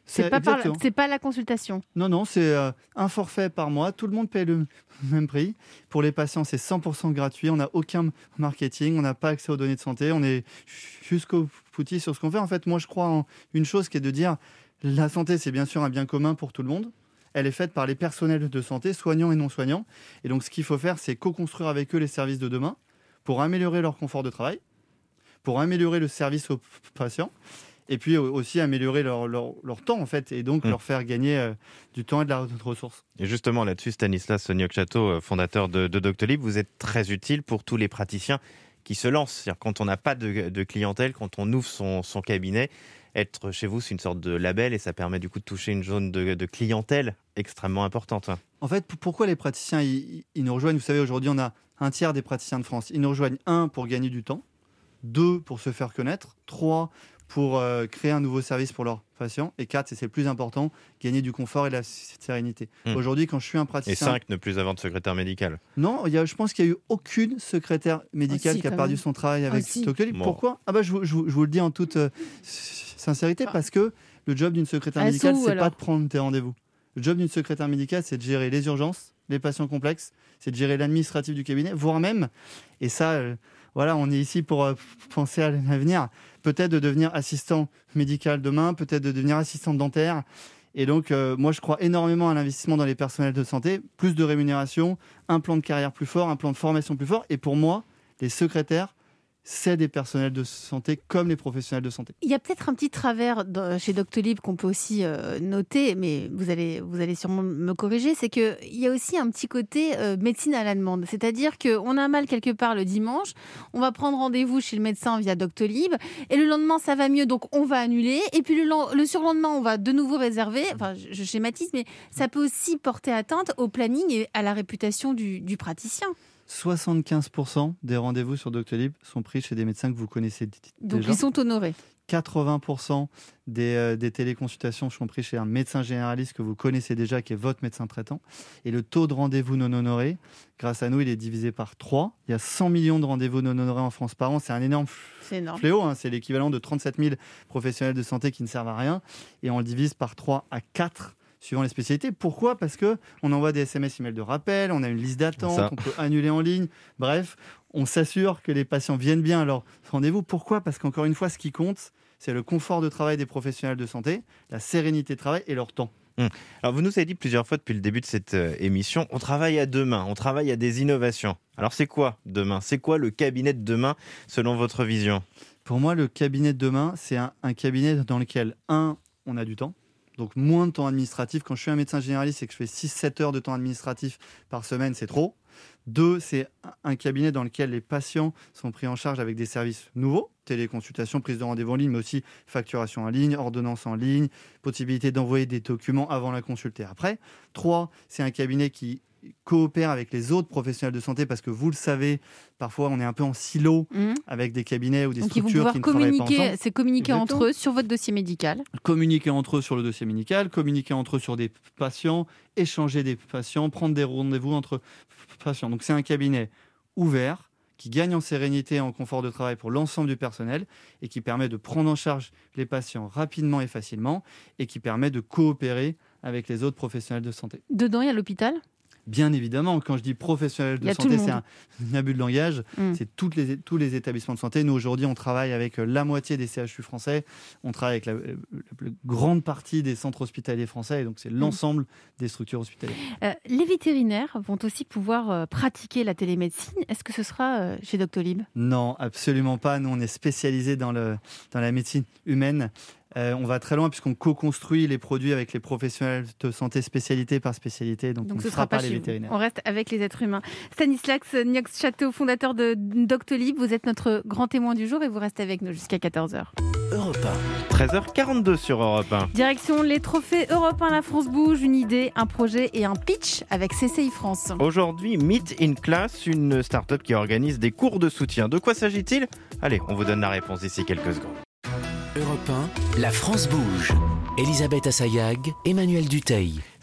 C'est pas, par, c'est pas la consultation. Non, non, c'est euh, un forfait par mois. Tout le monde paye le même prix. Pour les patients, c'est cent pour cent gratuit. On n'a aucun marketing, on n'a pas accès aux données de santé. On est jusqu'au foutis sur ce qu'on fait. En fait, moi, je crois en une chose qui est de dire la santé, c'est bien sûr un bien commun pour tout le monde. Elle est faite par les personnels de santé, soignants et non soignants. Et donc, ce qu'il faut faire, c'est co-construire avec eux les services de demain pour améliorer leur confort de travail, pour améliorer le service aux patients. Et puis aussi améliorer leur, leur, leur temps, en fait, et donc mmh. leur faire gagner euh, du temps et de la ressource. Et justement, là-dessus, Stanislas Niok-Château, fondateur de, de Doctolib, vous êtes très utile pour tous les praticiens qui se lancent. C'est-à-dire quand on n'a pas de, de clientèle, quand on ouvre son, son cabinet, être chez vous, c'est une sorte de label et ça permet du coup de toucher une zone de, de clientèle extrêmement importante. En fait, pourquoi les praticiens, ils, ils nous rejoignent ? Vous savez, aujourd'hui, on a un tiers des praticiens de France. Ils nous rejoignent, un, pour gagner du temps, deux, pour se faire connaître, trois, pour euh, créer un nouveau service pour leurs patients, et quatre, et c'est le plus important, gagner du confort et de la sérénité. Mmh. Aujourd'hui, quand je suis un praticien... Et cinq, ne plus avoir de secrétaire médical. Non, y a, je pense qu'il n'y a eu aucune secrétaire médicale oh, si, qui a perdu même. son travail avec oh, si. Doctolib. Bon. Pourquoi ? Ah bah, je, je, je vous le dis en toute euh, sincérité, ah. parce que le job d'une secrétaire ah, médicale, c'est pas de prendre tes rendez-vous. Le job d'une secrétaire médicale, c'est de gérer les urgences, les patients complexes, c'est de gérer l'administratif du cabinet, voire même, et ça... Euh, Voilà, on est ici pour euh, penser à l'avenir. Peut-être de devenir assistant médical demain, peut-être de devenir assistant dentaire. Et donc, euh, moi, je crois énormément à l'investissement dans les personnels de santé. Plus de rémunération, un plan de carrière plus fort, un plan de formation plus fort. Et pour moi, les secrétaires, c'est des personnels de santé comme les professionnels de santé. Il y a peut-être un petit travers de, chez Doctolib qu'on peut aussi euh, noter, mais vous allez, vous allez sûrement me corriger, c'est qu'il y a aussi un petit côté euh, médecine à la demande. C'est-à-dire qu'on a un mal quelque part le dimanche, on va prendre rendez-vous chez le médecin via Doctolib, et le lendemain ça va mieux, donc on va annuler, et puis le, le surlendemain on va de nouveau réserver. Enfin, je, je schématise, mais ça peut aussi porter atteinte au planning et à la réputation du, du praticien. soixante-quinze pour cent des rendez-vous sur Doctolib sont pris chez des médecins que vous connaissez déjà. Donc ils sont honorés. quatre-vingts pour cent des, euh, des téléconsultations sont prises chez un médecin généraliste que vous connaissez déjà, qui est votre médecin traitant. Et le taux de rendez-vous non honorés, grâce à nous, il est divisé par trois. Il y a cent millions de rendez-vous non honorés en France par an. C'est un énorme c'est énorme. fléau. Hein. C'est l'équivalent de trente-sept mille professionnels de santé qui ne servent à rien. Et on le divise par trois à quatre. Suivant les spécialités. Pourquoi ? Parce qu'on envoie des S M S, emails de rappel, on a une liste d'attente, Ça. on peut annuler en ligne. Bref, on s'assure que les patients viennent bien à leur rendez-vous. Pourquoi ? Parce qu'encore une fois, ce qui compte, c'est le confort de travail des professionnels de santé, la sérénité de travail et leur temps. Hum. Alors vous nous avez dit plusieurs fois depuis le début de cette euh, émission, on travaille à demain, on travaille à des innovations. Alors c'est quoi demain ? C'est quoi le cabinet de demain selon votre vision ? Pour moi, le cabinet de demain, c'est un, un cabinet dans lequel, un, on a du temps. Donc moins de temps administratif. Quand je suis un médecin généraliste et que je fais six sept heures de temps administratif par semaine, c'est trop. Deux, c'est un cabinet dans lequel les patients sont pris en charge avec des services nouveaux, téléconsultation, prise de rendez-vous en ligne, mais aussi facturation en ligne, ordonnance en ligne, possibilité d'envoyer des documents avant la consulte et après. Trois, c'est un cabinet qui coopère avec les autres professionnels de santé parce que vous le savez, parfois on est un peu en silo mmh. avec des cabinets ou des Donc structures qui ne travaillent pas ensemble. C'est communiquer Exactement. entre eux sur votre dossier médical. Communiquer entre eux sur le dossier médical, communiquer entre eux sur des patients, échanger des patients, prendre des rendez-vous entre patients. Donc c'est un cabinet ouvert qui gagne en sérénité et en confort de travail pour l'ensemble du personnel et qui permet de prendre en charge les patients rapidement et facilement et qui permet de coopérer avec les autres professionnels de santé. Dedans, il y a l'hôpital ? Bien évidemment, quand je dis professionnel de santé, c'est un, un abus de langage. Mmh. C'est toutes les, tous les établissements de santé. Nous, aujourd'hui, on travaille avec la moitié des C H U français. On travaille avec la, la plus grande partie des centres hospitaliers français. Et donc, c'est mmh. l'ensemble des structures hospitalières. Euh, les vétérinaires vont aussi pouvoir euh, pratiquer la télémédecine. Est-ce que ce sera euh, chez Doctolib ? Non, absolument pas. Nous, on est spécialisés dans, le, dans la médecine humaine. Euh, on va très loin puisqu'on co-construit les produits avec les professionnels de santé spécialité par spécialité. Donc, donc on ne fera pas, pas les vétérinaires. Vous. On reste avec les êtres humains. Stanislas Niok-Château, fondateur de Doctolib, vous êtes notre grand témoin du jour et vous restez avec nous jusqu'à quatorze heures. Europe un. treize heures quarante-deux sur Europe un. Direction les trophées Europe un, la France bouge, une idée, un projet et un pitch avec C C I France. Aujourd'hui, Meet in Class, une start-up qui organise des cours de soutien. De quoi s'agit-il ? Allez, on vous donne la réponse d'ici quelques secondes. Europe un, la France bouge. Elisabeth Assayag, Emmanuel Dutheil.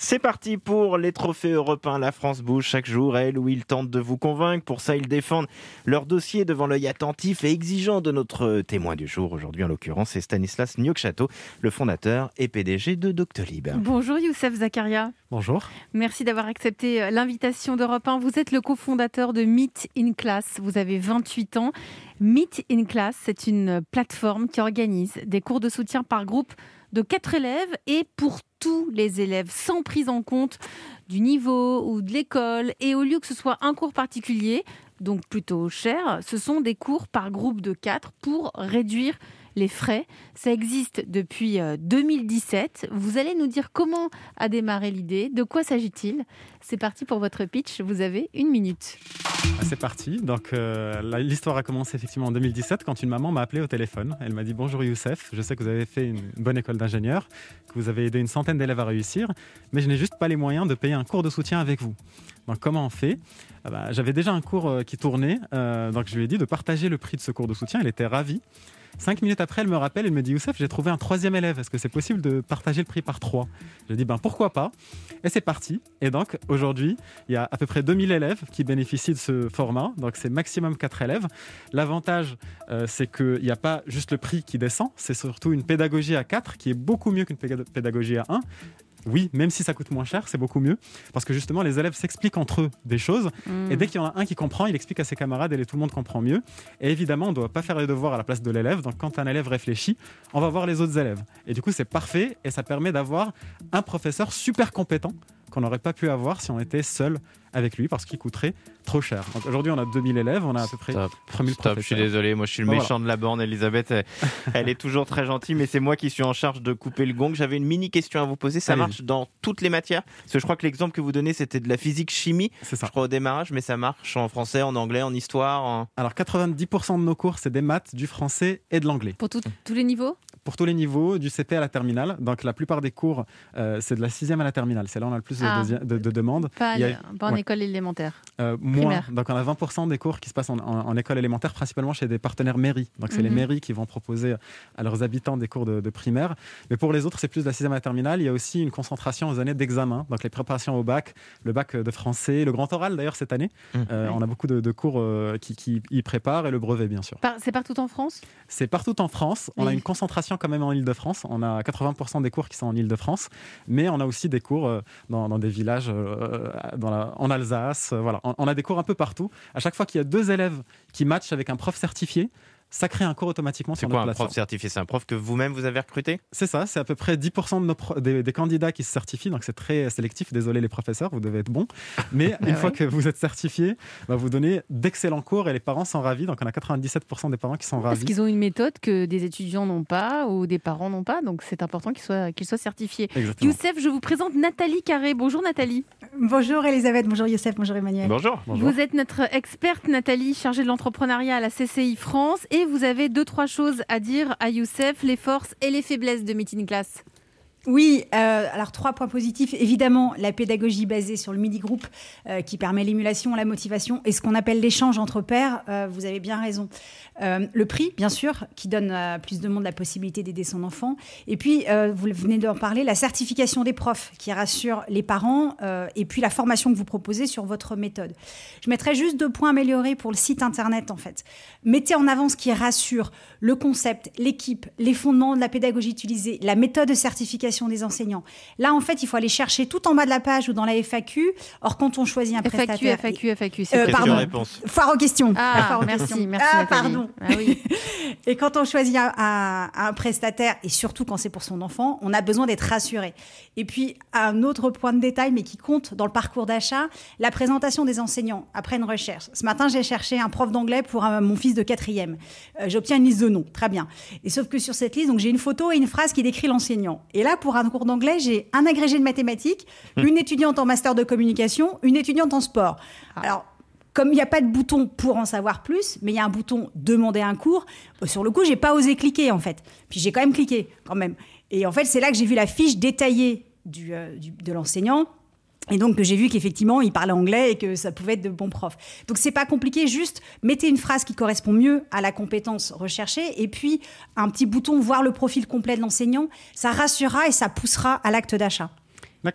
C'est parti pour les trophées européens. La France bouge chaque jour, elle ou il tente de vous convaincre. Pour ça, ils défendent leur dossier devant l'œil attentif et exigeant de notre témoin du jour. Aujourd'hui, en l'occurrence, c'est Stanislas Niokchato, le fondateur et P D G de Doctolib. Bonjour Youssef Zakaria. Bonjour. Merci d'avoir accepté l'invitation d'Europe un. Vous êtes le cofondateur de Meet in Class. Vous avez vingt-huit ans. Meet in Class, c'est une plateforme qui organise des cours de soutien par groupe de quatre élèves et pour tous les élèves, sans prise en compte du niveau ou de l'école. Et au lieu que ce soit un cours particulier, donc plutôt cher, ce sont des cours par groupe de quatre pour réduire les frais. Ça existe depuis deux mille dix-sept. Vous allez nous dire comment a démarré l'idée, de quoi s'agit-il. C'est parti pour votre pitch, vous avez une minute. C'est parti. Donc, euh, l'histoire a commencé effectivement en deux mille dix-sept quand une maman m'a appelé au téléphone. Elle m'a dit « Bonjour Youssef, je sais que vous avez fait une bonne école d'ingénieur, que vous avez aidé une centaine d'élèves à réussir, mais je n'ai juste pas les moyens de payer un cours de soutien avec vous. » Donc, comment on fait ? ah bah, J'avais déjà un cours euh, qui tournait, euh, donc je lui ai dit de partager le prix de ce cours de soutien. Elle était ravie. Cinq minutes après, elle me rappelle, elle me dit « Youssef, j'ai trouvé un troisième élève. Est-ce que c'est possible de partager le prix par trois ?» Je dis ben, « Pourquoi pas ?» Et c'est parti. Et donc, aujourd'hui, il y a à peu près deux mille élèves qui bénéficient de ce format. Donc, c'est maximum quatre élèves. L'avantage, euh, c'est qu'il n'y a pas juste le prix qui descend. C'est surtout une pédagogie à quatre qui est beaucoup mieux qu'une pédagogie à un. Oui, même si ça coûte moins cher, c'est beaucoup mieux. Parce que justement, les élèves s'expliquent entre eux des choses. Mmh. Et dès qu'il y en a un qui comprend, il explique à ses camarades et tout le monde comprend mieux. Et évidemment, on ne doit pas faire les devoirs à la place de l'élève. Donc, quand un élève réfléchit, on va voir les autres élèves. Et du coup, c'est parfait. Et ça permet d'avoir un professeur super compétent qu'on n'aurait pas pu avoir si on était seul avec lui parce qu'il coûterait trop cher. Donc aujourd'hui, on a deux mille élèves, on a à peu près trois mille professeurs. Je suis désolé, moi je suis le bon, méchant voilà. de la bande. Elisabeth, elle, elle est toujours très gentille, mais c'est moi qui suis en charge de couper le gong. J'avais une mini question à vous poser. Ça Allez. marche dans toutes les matières? Parce que je crois que l'exemple que vous donnez, c'était de la physique-chimie, c'est ça. Je crois au démarrage, mais ça marche en français, en anglais, en histoire en... Alors quatre-vingt-dix pour cent de nos cours, c'est des maths, du français et de l'anglais. Pour tout, tous les niveaux? Pour tous les niveaux, du C P à la terminale. Donc la plupart des cours, euh, c'est de la sixième à la terminale. C'est là où on a le plus ah. de, de, de demandes. Pas, Il y a... pas en ouais. école élémentaire. Euh, moins. Donc on a vingt pour cent des cours qui se passent en, en, en école élémentaire, principalement chez des partenaires mairies. Donc c'est mm-hmm. les mairies qui vont proposer à leurs habitants des cours de, de primaire. Mais pour les autres, c'est plus de la sixième à la terminale. Il y a aussi une concentration aux années d'examen. Donc les préparations au bac, le bac de français, le grand oral d'ailleurs cette année. Mm. Euh, oui. On a beaucoup de, de cours euh, qui, qui y préparent et le brevet bien sûr. Par, c'est partout en France? C'est partout en France. Oui. On a une concentration quand même en Île-de-France. On a quatre-vingts pour cent des cours qui sont en Île-de-France. Mais on a aussi des cours euh, dans, dans des villages euh, dans la, en Alsace. Euh, voilà. On, on a des cours un peu partout. À chaque fois qu'il y a deux élèves qui matchent avec un prof certifié, ça crée un cours automatiquement sur notre plateforme. C'est quoi un prof certifié? C'est un prof que vous-même vous avez recruté? C'est ça, c'est à peu près dix pour cent de nos pro- des, des candidats qui se certifient, donc c'est très sélectif, désolé les professeurs, vous devez être bons. Mais une ah fois ouais. que vous êtes certifié, bah vous donnez d'excellents cours et les parents sont ravis, donc on a quatre-vingt-dix-sept pour cent des parents qui sont ravis. Est-ce qu'ils ont une méthode que des étudiants n'ont pas ou des parents n'ont pas? Donc c'est important qu'ils soient, qu'ils soient certifiés. Exactement. Youssef, je vous présente Nathalie Carré. Bonjour Nathalie. Bonjour Elisabeth, bonjour Youssef, bonjour Emmanuel. Bonjour. Bonjour. Vous êtes notre experte Nathalie, chargée de l'entrepreneuriat à la C C I France et vous avez deux, trois choses à dire à Youssef, les forces et les faiblesses de Meet in Class. Oui, euh, alors trois points positifs. Évidemment, la pédagogie basée sur le midi-groupe euh, qui permet l'émulation, la motivation et ce qu'on appelle l'échange entre pairs. Euh, vous avez bien raison. Euh, le prix, bien sûr, qui donne à plus de monde la possibilité d'aider son enfant. Et puis, euh, vous venez d'en parler, la certification des profs qui rassure les parents euh, et puis la formation que vous proposez sur votre méthode. Je mettrai juste deux points améliorés pour le site internet, en fait. Mettez en avant ce qui rassure le concept, l'équipe, les fondements de la pédagogie utilisée, la méthode de certification des enseignants. Là, en fait, il faut aller chercher tout en bas de la page ou dans la F A Q. Or, quand on choisit un F A Q, prestataire... F A Q, F A Q, c'est euh, pardon. Réponse. Foire aux questions. Ah, Foire aux merci, questions. merci Ah, Nathalie. pardon. Ah, oui. Et quand on choisit un, un, un prestataire, et surtout quand c'est pour son enfant, on a besoin d'être rassuré. Et puis, un autre point de détail, mais qui compte dans le parcours d'achat, la présentation des enseignants après une recherche. Ce matin, j'ai cherché un prof d'anglais pour un, mon fils de quatrième. Euh, j'obtiens une liste de noms. Très bien. Et sauf que sur cette liste, donc, j'ai une photo et une phrase qui décrit l'enseignant. Et là, pour un cours d'anglais, j'ai un agrégé de mathématiques, une étudiante en master de communication, une étudiante en sport. Alors, comme il n'y a pas de bouton pour en savoir plus, mais il y a un bouton « Demander un cours », sur le coup, je n'ai pas osé cliquer, en fait. Puis j'ai quand même cliqué, quand même. Et en fait, c'est là que j'ai vu la fiche détaillée du, euh, du, de l'enseignant. Et donc, j'ai vu qu'effectivement, il parlait anglais et que ça pouvait être de bons profs. Donc, c'est pas compliqué. Juste, mettez une phrase qui correspond mieux à la compétence recherchée et puis un petit bouton « Voir le profil complet de l'enseignant ». Ça rassurera et ça poussera à l'acte d'achat. D'accord.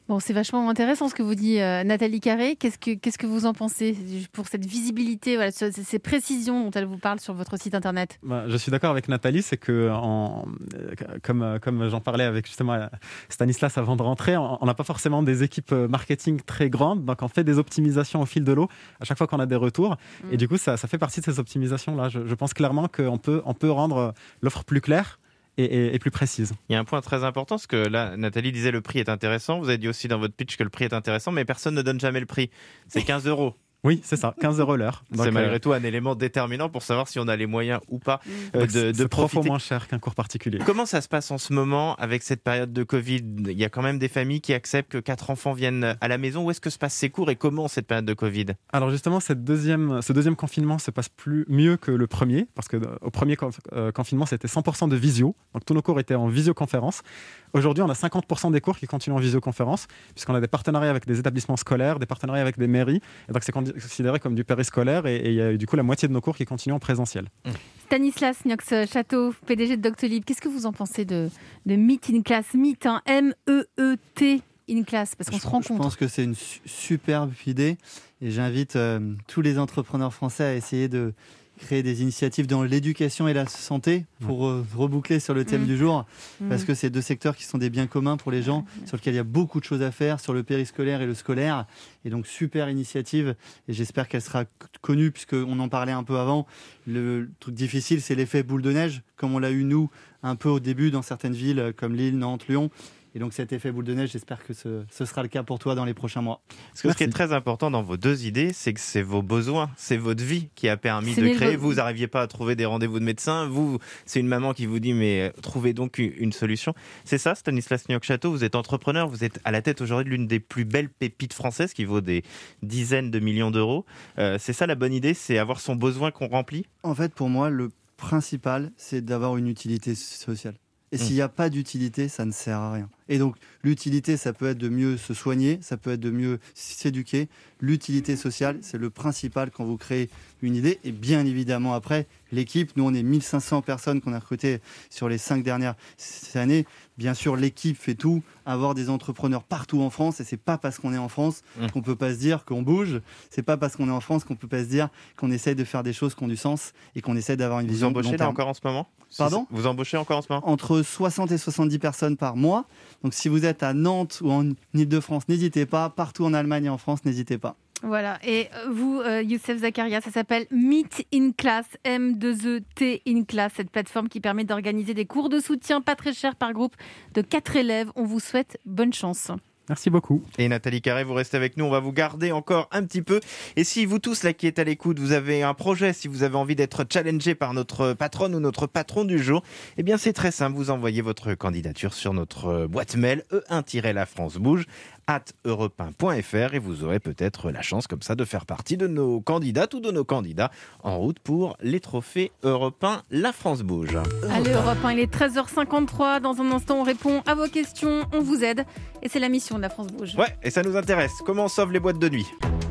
Bon, c'est vachement intéressant ce que vous dit euh, Nathalie Carré. Qu'est-ce que, qu'est-ce que vous en pensez pour cette visibilité, voilà, ce, ces précisions dont elle vous parle sur votre site internet? Bah, je suis d'accord avec Nathalie, c'est que en, comme, comme j'en parlais avec justement Stanislas avant de rentrer, on n'a pas forcément des équipes marketing très grandes, donc on fait des optimisations au fil de l'eau à chaque fois qu'on a des retours. Mmh. Et du coup, ça, ça fait partie de ces optimisations-là. Je, je pense clairement qu'on peut, on peut rendre l'offre plus claire. Et, et, et plus précise. Il y a un point très important, parce que là, Nathalie disait le prix est intéressant. Vous avez dit aussi dans votre pitch que le prix est intéressant, mais personne ne donne jamais le prix. C'est quinze euros. Oui, c'est ça, quinze euros l'heure. Donc, c'est malgré euh... tout un élément déterminant pour savoir si on a les moyens ou pas euh, de, de c'est trois profiter. fois moins cher qu'un cours particulier. Comment ça se passe en ce moment avec cette période de Covid? Il y a quand même des familles qui acceptent que quatre enfants viennent à la maison. Où est-ce que se passent ces cours et comment cette période de Covid? Alors justement, cette deuxième, ce deuxième confinement se passe plus mieux que le premier, parce qu'au premier conf, euh, confinement, c'était cent pour cent de visio. Donc tous nos cours étaient en visioconférence. Aujourd'hui, on a cinquante pour cent des cours qui continuent en visioconférence, puisqu'on a des partenariats avec des établissements scolaires, des partenariats avec des mairies. Et donc c'est considéré comme du périscolaire et il y a du coup la moitié de nos cours qui continuent en présentiel. Stanislas Niox-Château, P D G de Doctolib, qu'est-ce que vous en pensez de, de Meet in Class? Meet, hein, M E E T in Class, parce qu'on je, se rencontre. Je pense que c'est une su- superbe idée et j'invite euh, tous les entrepreneurs français à essayer de créer des initiatives dans l'éducation et la santé pour euh, reboucler sur le thème mmh. du jour, mmh. parce que c'est deux secteurs qui sont des biens communs pour les gens, mmh. sur lesquels il y a beaucoup de choses à faire, sur le périscolaire et le scolaire. Et donc, super initiative, et j'espère qu'elle sera connue, puisqu'on en parlait un peu avant. Le, le truc difficile, c'est l'effet boule de neige, comme on l'a eu, nous, un peu au début dans certaines villes comme Lille, Nantes, Lyon. Et donc cet effet boule de neige, j'espère que ce, ce sera le cas pour toi dans les prochains mois. Parce que ce qui est très important dans vos deux idées, c'est que c'est vos besoins, c'est votre vie qui a permis c'est de créer. vo- Vous n'arriviez pas à trouver des rendez-vous de médecin. Vous, c'est une maman qui vous dit, mais trouvez donc une solution. C'est ça, Stanislas Niox-Château, vous êtes entrepreneur, vous êtes à la tête aujourd'hui de l'une des plus belles pépites françaises qui vaut des dizaines de millions d'euros. Euh, c'est ça la bonne idée, c'est avoir son besoin qu'on remplit? En fait, pour moi, le principal, c'est d'avoir une utilité sociale. Et mmh. s'il n'y a pas d'utilité, ça ne sert à rien. Et donc, l'utilité, ça peut être de mieux se soigner, ça peut être de mieux s'éduquer. L'utilité sociale, c'est le principal quand vous créez une idée. Et bien évidemment, après, l'équipe, nous, on est mille cinq cents personnes qu'on a recrutées sur les cinq dernières années. Bien sûr, l'équipe fait tout, avoir des entrepreneurs partout en France. Et c'est pas parce qu'on est en France mmh. qu'on peut pas se dire qu'on bouge. C'est pas parce qu'on est en France qu'on peut pas se dire qu'on essaye de faire des choses qui ont du sens et qu'on essaie d'avoir une vous vision. Vous embauchez là encore en ce moment? Pardon? Vous embauchez encore en ce moment? Entre soixante et soixante-dix personnes par mois. Donc si vous êtes à Nantes ou en Ile-de-France, n'hésitez pas. Partout en Allemagne et en France, n'hésitez pas. Voilà, et vous, euh, Youssef Zakaria, ça s'appelle Meet in Class, M deux E T in Class, cette plateforme qui permet d'organiser des cours de soutien pas très chers par groupe de quatre élèves. On vous souhaite bonne chance. Merci beaucoup. Et Nathalie Carré, vous restez avec nous, on va vous garder encore un petit peu. Et si vous tous là qui êtes à l'écoute, vous avez un projet, si vous avez envie d'être challengé par notre patronne ou notre patron du jour, eh bien c'est très simple, vous envoyez votre candidature sur notre boîte mail e un tiret la france bouge arobase europe un point f r et vous aurez peut-être la chance comme ça de faire partie de nos candidates ou de nos candidats en route pour les trophées Europe un La France Bouge. Allez Europe un, il est treize heures cinquante-trois, dans un instant on répond à vos questions, on vous aide et c'est la mission de La France Bouge. Ouais, et ça nous intéresse, comment on sauve les boîtes de nuit?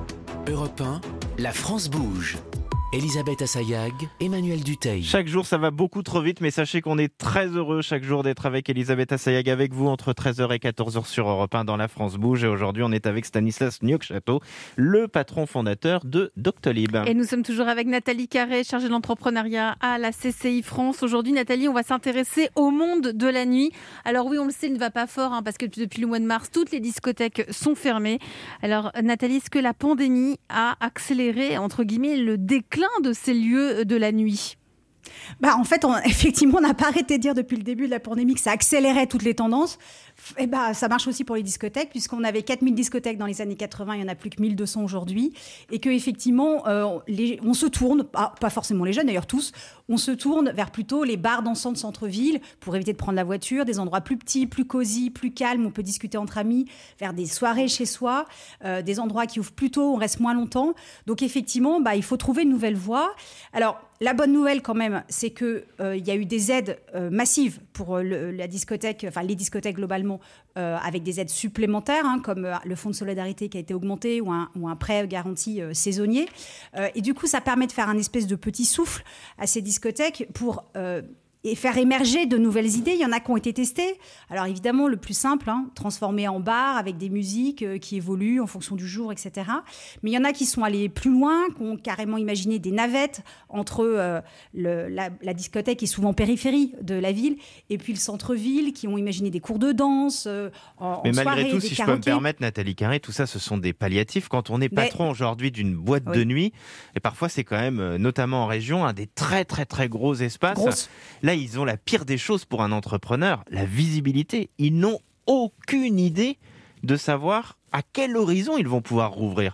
Europe un, La France Bouge. Elisabeth Assayag, Emmanuel Dutheil. Chaque jour, ça va beaucoup trop vite, mais sachez qu'on est très heureux chaque jour d'être avec Elisabeth Assayag, avec vous entre treize heures et quatorze heures sur Europe un dans La France Bouge. Et aujourd'hui, on est avec Stanislas Niox-Château, le patron fondateur de Doctolib. Et nous sommes toujours avec Nathalie Carré, chargée de l'entrepreneuriat à la C C I France. Aujourd'hui, Nathalie, on va s'intéresser au monde de la nuit. Alors oui, on le sait, il ne va pas fort, hein, parce que depuis le mois de mars, toutes les discothèques sont fermées. Alors Nathalie, est-ce que la pandémie a accéléré, entre guillemets, le déclin de ces lieux de la nuit? Bah, en fait, on, effectivement, on n'a pas arrêté de dire depuis le début de la pandémie que ça accélérait toutes les tendances. Et bah, ça marche aussi pour les discothèques, puisqu'on avait quatre mille discothèques dans les années quatre-vingts, il n'y en a plus que mille deux cents aujourd'hui. Et qu'effectivement, euh, les, on se tourne, pas, pas forcément les jeunes d'ailleurs tous, on se tourne vers plutôt les bars dansants de centre-ville pour éviter de prendre la voiture, des endroits plus petits, plus cosy, plus calmes, on peut discuter entre amis, vers des soirées chez soi, euh, des endroits qui ouvrent plus tôt, on reste moins longtemps. Donc effectivement, bah, il faut trouver une nouvelle voie. Alors, la bonne nouvelle quand même, c'est qu'il euh, y a eu des aides euh, massives pour euh, le, la discothèque, enfin les discothèques globalement, euh, avec des aides supplémentaires, hein, comme euh, le fonds de solidarité qui a été augmenté ou un, ou un prêt garanti euh, saisonnier. Euh, et du coup, ça permet de faire un espèce de petit souffle à ces discothèques pour... Euh, et faire émerger de nouvelles idées. Il y en a qui ont été testées. Alors évidemment, le plus simple, hein, transformer en bar avec des musiques euh, qui évoluent en fonction du jour, et cetera. Mais il y en a qui sont allés plus loin, qui ont carrément imaginé des navettes entre euh, le, la, la discothèque qui est souvent en périphérie de la ville et puis le centre-ville, qui ont imaginé des cours de danse euh, en, Mais en malgré soirée, tout, des si karaokés. je peux me permettre, Nathalie Carré, tout ça, ce sont des palliatifs. Quand on est patron Mais... aujourd'hui d'une boîte oui. de nuit, et parfois c'est quand même, notamment en région, un des très très très gros espaces. Grosse. Là, ils ont la pire des choses pour un entrepreneur, la visibilité. Ils n'ont aucune idée de savoir à quel horizon ils vont pouvoir rouvrir.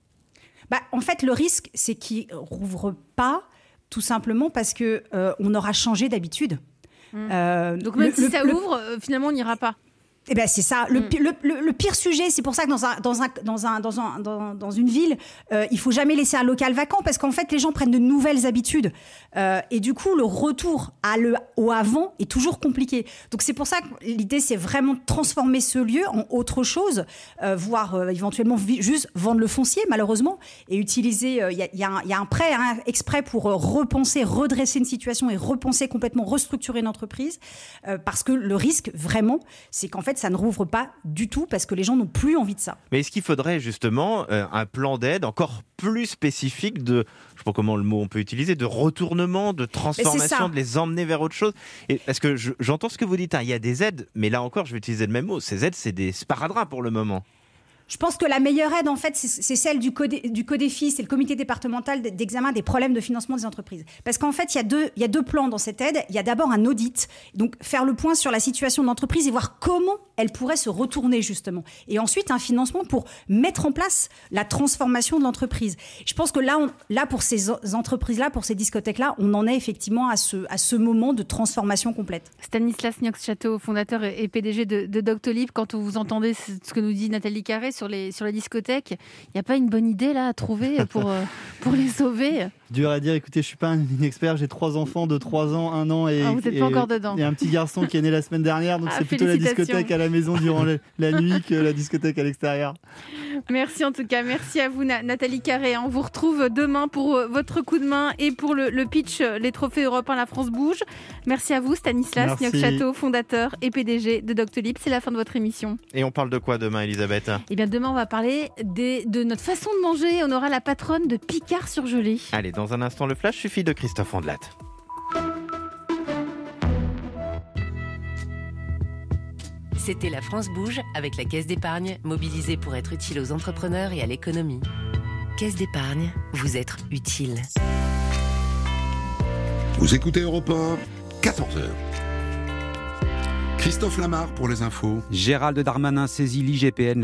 Bah, en fait, le risque, c'est qu'ils ne rouvrent pas, tout simplement parce qu'on euh, aura changé d'habitude. Mmh. Euh, Donc même le, si le, ça le... ouvre, euh, finalement, on n'ira pas. Eh ben c'est ça. Le, Mm. le, le, le pire sujet, c'est pour ça que dans, un, dans, un, dans, un, dans, un, dans, dans une ville, euh, il faut jamais laisser un local vacant parce qu'en fait, les gens prennent de nouvelles habitudes. Euh, et du coup, le retour à le, au avant est toujours compliqué. Donc c'est pour ça que l'idée, c'est vraiment de transformer ce lieu en autre chose, euh, voire euh, éventuellement vi- juste vendre le foncier, malheureusement, et utiliser... Il euh, y, a, y, a y a un prêt hein, exprès pour euh, repenser, redresser une situation et repenser complètement, restructurer une entreprise. Euh, parce que le risque, vraiment, c'est qu'en fait, ça ne rouvre pas du tout parce que les gens n'ont plus envie de ça. Mais est-ce qu'il faudrait justement euh, un plan d'aide encore plus spécifique de, je sais pas comment le mot on peut utiliser, de retournement, de transformation, de les emmener vers autre chose? Et parce que je, j'entends ce que vous dites, hein, il y a des aides, mais là encore, je vais utiliser le même mot. Ces aides, c'est des sparadraps pour le moment. Je pense que la meilleure aide, en fait, c'est, c'est celle du, codé, du CODEFI, c'est le comité départemental d'examen des problèmes de financement des entreprises. Parce qu'en fait, il y a deux, il y a deux plans dans cette aide. Il y a d'abord un audit, donc faire le point sur la situation de l'entreprise et voir comment elle pourrait se retourner, justement. Et ensuite, un financement pour mettre en place la transformation de l'entreprise. Je pense que là, on, là pour ces entreprises-là, pour ces discothèques-là, on en est effectivement à ce, à ce moment de transformation complète. Stanislas Niox-Château, fondateur et P D G de, de Doctolib, quand vous entendez ce que nous dit Nathalie Carré sur les, sur les discothèques, il n'y a pas une bonne idée là à trouver pour, euh, pour les sauver? Dur à dire, écoutez, je ne suis pas un expert, j'ai trois enfants de trois ans, un an et, ah, vous n'êtes pas encore dedans. Et un petit garçon qui est né la semaine dernière, donc ah, c'est plutôt la discothèque à la maison durant la, la nuit que la discothèque à l'extérieur. Merci en tout cas, merci à vous Nathalie Carré. On vous retrouve demain pour votre coup de main et pour le, le pitch Les Trophées Europe un La France Bouge. Merci à vous Stanislas Niox-Château, fondateur et P D G de Doctolib. C'est la fin de votre émission. Et on parle de quoi demain, Elisabeth? Eh bien demain on va parler des, de notre façon de manger. On aura la patronne de Picard surgelé. Allez, dans un instant, le flash suffit de Christophe Ondelat. C'était La France Bouge avec la Caisse d'épargne, mobilisée pour être utile aux entrepreneurs et à l'économie. Caisse d'épargne, vous être utile. Vous écoutez Europe un, quatorze heures. Christophe Lamar pour les infos. Gérald Darmanin saisit l'I G P N.